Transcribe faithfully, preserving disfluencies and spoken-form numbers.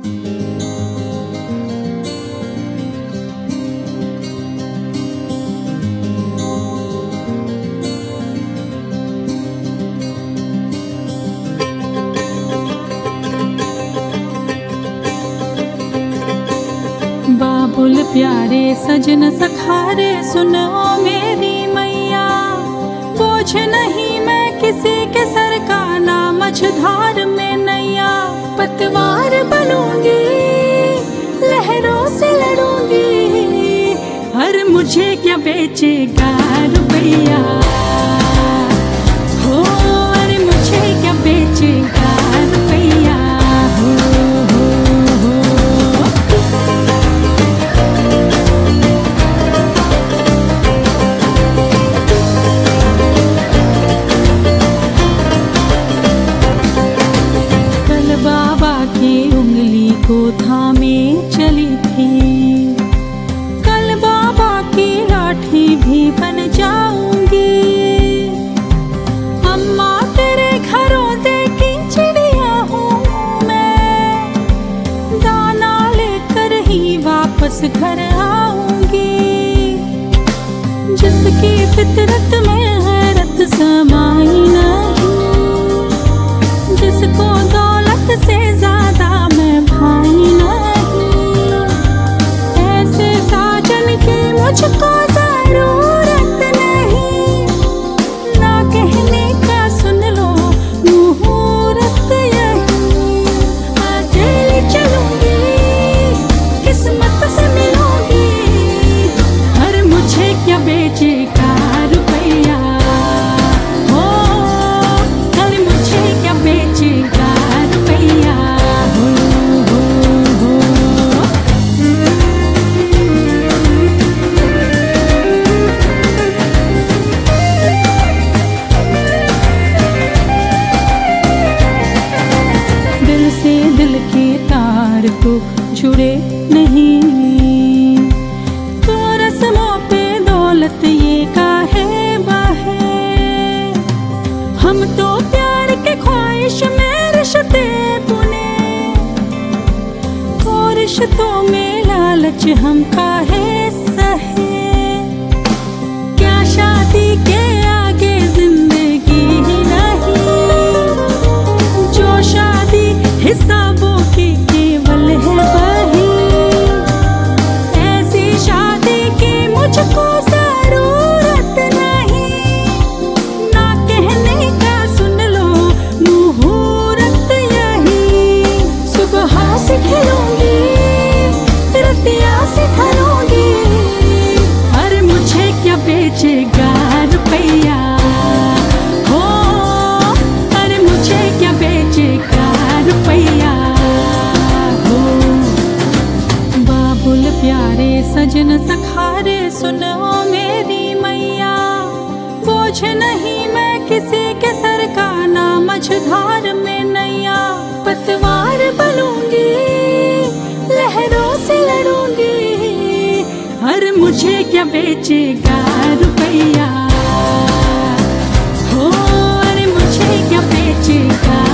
बाबुल प्यारे सजन सखारे सुनो मेरी मैया, बोझ नहीं मैं किसी के सर का, ना मझधार में नैया। पतवार बनूंगी लहरों से लड़ूंगी, हर मुझे क्या बेचेगा रुपैया हो, अरे मुझे क्या बेचेगा रुपैया हो, हो, हो। कल बाबा की उंगली को थामे चली थी, कल बाबा की लाठी भी बन जाऊंगी। अम्मा तेरे घरों देखी चिड़िया हूँ मैं, दाना लेकर ही वापस घर आऊंगी। जिसकी फितरत में हैरत समाई नहीं, जिसको दौलत से ज्यादा मैं भाई नहीं, ऐसे साजन की मुझको जरूरत नहीं। ना कहने का सुन लो मुहूर्त यही, अकेली चलूंगी किस्मत से मिलूंगी, हर मुझे क्या बेचेगा रुपैया हो, हर मुझे क्या बेचेगा रुपैया हो, हो, हो। दिल से दिल के तार तो जुड़े नहीं, तो रस्मों पे दौलत ये काहे बाहे। हम तो प्यार के ख्वाहिश में रिश्ते बुने, तो रिश्तों में लालच हम काहे सहे। क्या शादी के आगे जिंदगी ही नहीं, जो शादी हिसाबों की केवल है वही, ऐसी शादी की मुझको जरूरत नहीं। ना कहने का सुन लो मुहूर्त यही, सुबह से खिलूंगी रतिया से ढलूंगी, अरे मुझे क्या बेचेगा रुपैया हो, अरे मुझे क्या बेचेगा रुपैया हो। बाबुल प्यारे सजन सखारे सुनो मेरी मैया, बोझ नहीं मैं किसी के सर का, ना मझधार में नैया। पतवार बनूंगी लहरों से लड़ूंगी, हर मुझे क्या बेचेगा रुपैया हो, अरे मुझे क्या बेचेगा